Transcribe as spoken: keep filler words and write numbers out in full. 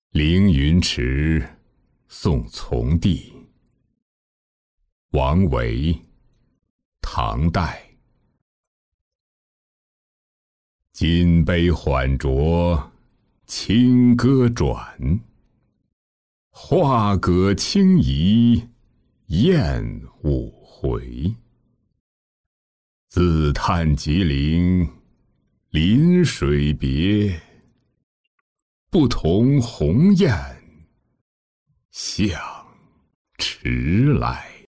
凌云池，宋从弟。王维，唐代。金杯缓酌，清歌转。画阁轻移，雁五回。自叹吉林，临水别。不同鸿雁，向迟来。